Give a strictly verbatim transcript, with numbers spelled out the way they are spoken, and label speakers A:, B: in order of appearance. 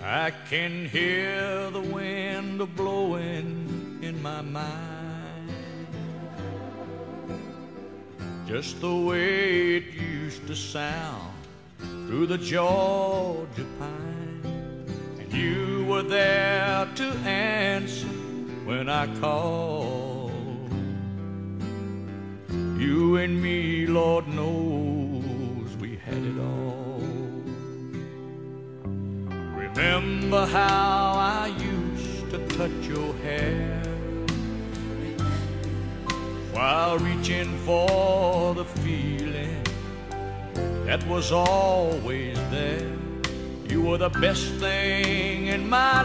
A: I can hear the wind blowing in my mind, just the way it used to sound through the Georgia pine. And you were there to answer when I called. You and me, Lord knows, we had it all. Remember how I used to cut your hair while reaching for the feeling that was always there. You were the best thing in my